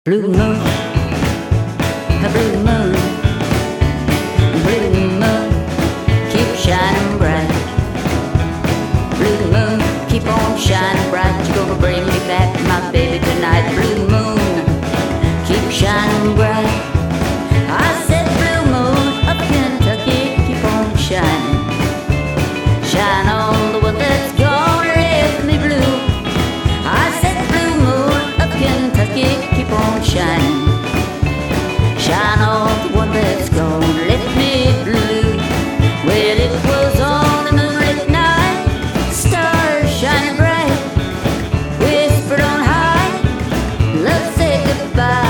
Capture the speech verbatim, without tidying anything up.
Blue moon, a blue moon, blue moon, keep shining bright. Blue moon, keep on shining bright. You're gonna bring me back, my baby, tonight. Blue moon, keep shining bright. I said, blue moon of Kentucky, keep on shining. Shine on the one that's gonna leave me blue. I said, blue moon of Kentucky, keep on shining. Shine on the one that's gonna let me blue. Well, it was on a moonlit night, stars shining bright, whispered on high, love said goodbye.